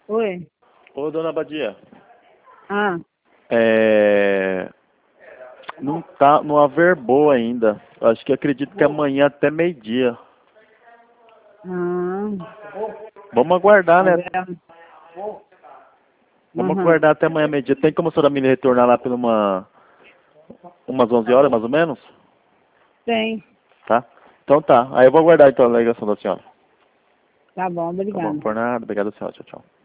Oi. Ô, dona Badia. Ah. Não averbou ainda. Acho que acredito que amanhã até meio-dia. Vamos aguardar, né? Vamos aguardar até amanhã meio-dia. Tem como a senhora me retornar lá por umas 11 horas, mais ou menos? Tem. Tá? Então tá. Aí eu vou aguardar então a ligação da senhora. Tá bom, Tá bom, obrigada. por nada. Obrigado, senhora. Tchau, tchau.